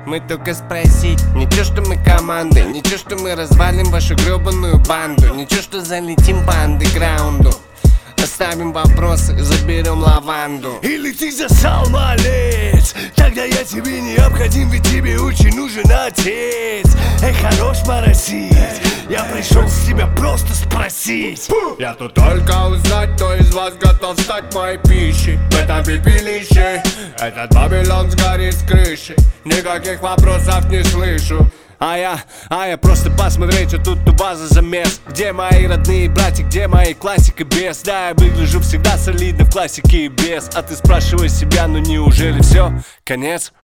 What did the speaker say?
Мы только спросить. Ничего, что мы команды, ничего, что мы развалим вашу гребаную банду, ничего, что залетим по андеграунду. Оставим вопросы, заберем лаванду. Или ты засал, малец? Тогда я тебе необходим, ведь тебе очень нужен отец. Эй, хорош моросить, я пришел с тебя просто спросить. Я тут только узнать, кто из вас готов стать моей пищей в этом пепелище. Этот Вавилон сгорит с крыши, никаких вопросов не слышу. А я просто посмотреть, что тут у базы замес. Где мои родные братья, где мои классика без? Да, я выгляжу всегда солидно в классике и без. А ты спрашивай себя, ну неужели все? Конец?